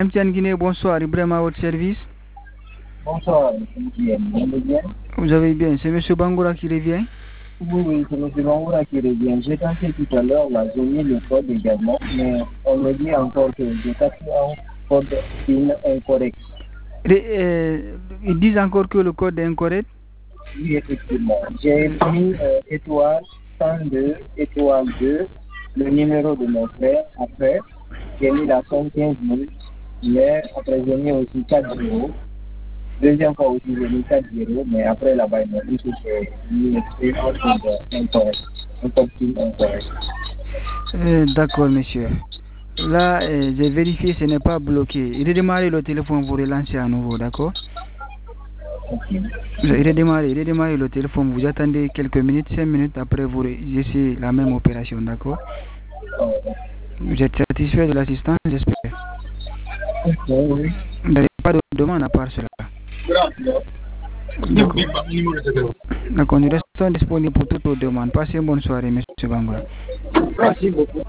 MTN Guinée, bonsoir. Ibrahim à votre service. Bonsoir, MTN. Vous allez bien? Vous allez bien. C'est M. Bangoura qui revient? Oui, c'est M. Bangoura qui revient. J'ai tenté tout à l'heure, là, j'ai mis le code également, mais on me dit encore que j'ai tapé un code PIN incorrect. Ils disent encore que le code est incorrect? Oui, effectivement. J'ai mis étoile 102, étoile 2, le numéro de mon frère. Après, j'ai mis la somme 15 000. Mais après, j'ai mis aussi 4 0. Deuxième fois aussi, j'ai mis 4 0. Mais après, là-bas, il m'a dit que j'ai mis un code incorrect. Un code PIN incorrect. D'accord, monsieur. Là, j'ai vérifié, ce n'est pas bloqué. Redémarrez le téléphone, vous relancez à nouveau, d'accord? Okay. Redémarrez le téléphone, vous attendez quelques minutes, 5 minutes, après vous essayez la même opération, d'accord? Vous êtes satisfait de l'assistance, j'espère? Oui. Vous n'avez pas de demande à part cela? D'accord, nous restons disponibles pour toutes vos demandes. Passez une bonne soirée, M. Bangoura. Merci beaucoup.